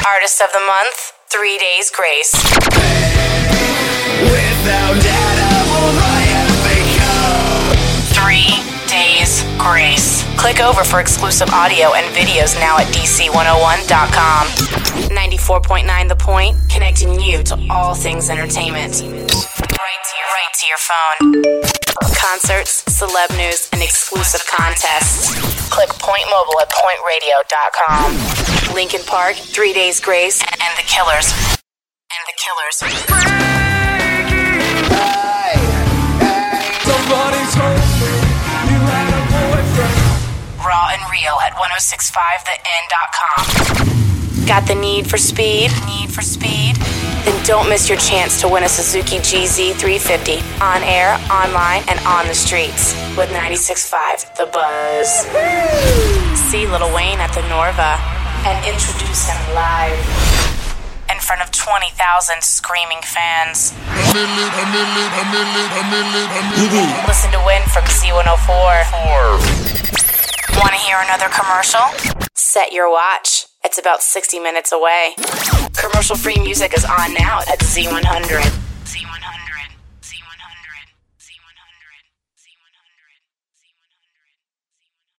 Artist of the month, 3 Days Grace. Without edible, I have become 3 Days Grace. Click over for exclusive audio and videos now at dc101.com. 94.9 The Point, connecting you to all things entertainment. Right to your phone. Concerts, celeb news, and exclusive contests. Click Point Mobile at pointradio.com. Linkin Park, 3 Days Grace, and The Killers. Somebody told me you had a boyfriend. Raw and Real at 1065theN.com. Got the need for speed? Then don't miss your chance to win a Suzuki GZ350 on air, online, and on the streets with 96.5 The Buzz. See Lil Wayne at the Norva and introduce him live in front of 20,000 screaming fans. Listen to Win from Z104. Want to hear another commercial? Set your watch. It's about 60 minutes away. Commercial-free music is on now at Z100.